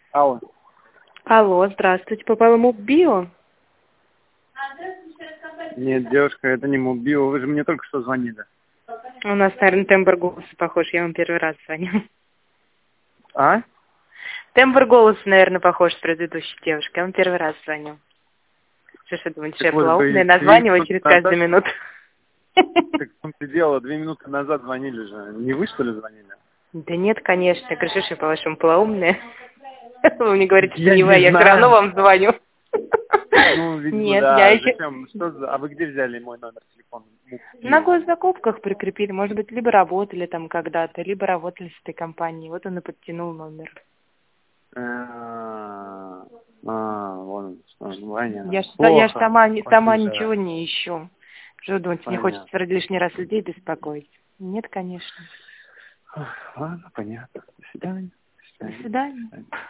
Алло. Алло, здравствуйте. Попала МУБ-био? Нет, девушка, это не Мобио. Вы же мне только что звонили. У нас, наверное, тембр голоса похож. Я вам первый раз звоню. А? Тембр голоса, наверное, похож с предыдущей девушкой. Я вам первый раз звоню. Что ж вы думаете, что Так я вот, была умная? вы 2 Названиваю минуты через каждую назад... минуту. Так в том-то и дело, 2 минуты назад звонили же. Не вы, что ли, звонили? Да нет, конечно. Я говорю, что я, по-вашему, полоумная. Вы мне говорите, что Я не вы, а не я все равно знаю. вам звоню. Ну, видимо, Нет, я да. еще... Зачем? Что за... А вы где взяли мой номер телефона? На Мобио. госзакупках прикрепили. Может быть, либо работали там когда-то, либо работали с этой компанией. Вот он и подтянул номер. Вон, что, понятно. Я ж Плохо. сама Очень ничего жаль. не ищу. Что вы думаете, мне Понятно. хочется лишний раз людей беспокоить? Нет, конечно. Ладно, понятно. До свидания. До До свидания. До свидания. свидания.